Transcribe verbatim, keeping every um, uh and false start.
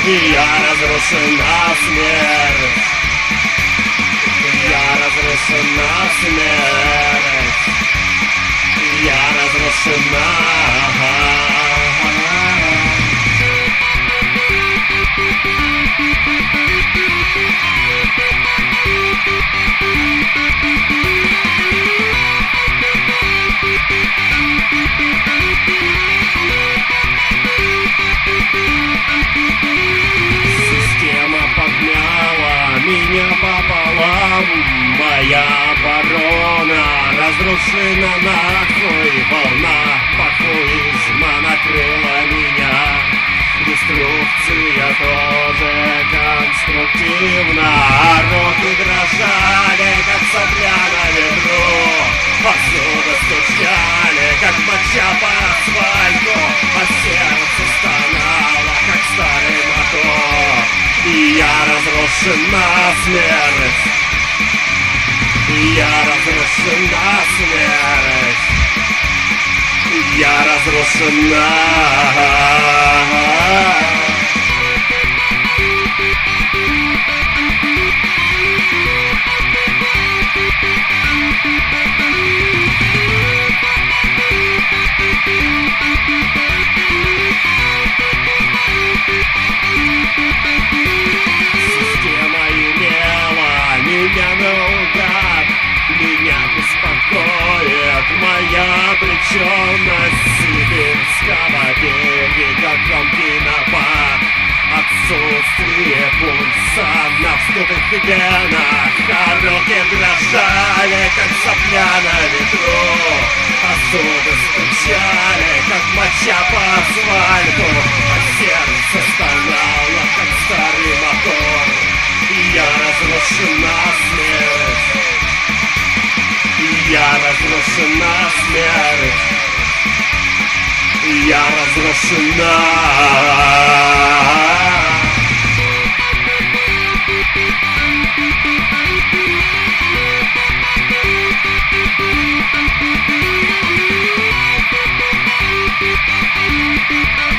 Я разрушен насмерть. Я разрушен насмерть. Я разрушен насмерть. Система подмяла меня пополам. Моя оборона разрушена нахуй. Волна похуизма накрыла меня. Деструкция тоже конструктивна. Руки дрожали, как сопля на ветру. Посуда стучали, как моча по асфальту. А сердце стонало, как старый мотор. И я разрушен насмерть. Я разрушен насмерть. Я разрушен насмерть. Система имела меня наугад. Меня беспокоит моя обреченность. Сибирского берега громкий напад. Отсутствие пульса на вздутых венах. А руки дрожали, как сопля на ветру. А зубы стучали, как моча по асфальту. А сердце стонало, как старый мотор. И я разрушен насмерть. Я разрушен насмерть. Я разрушен насмерть. Thank you.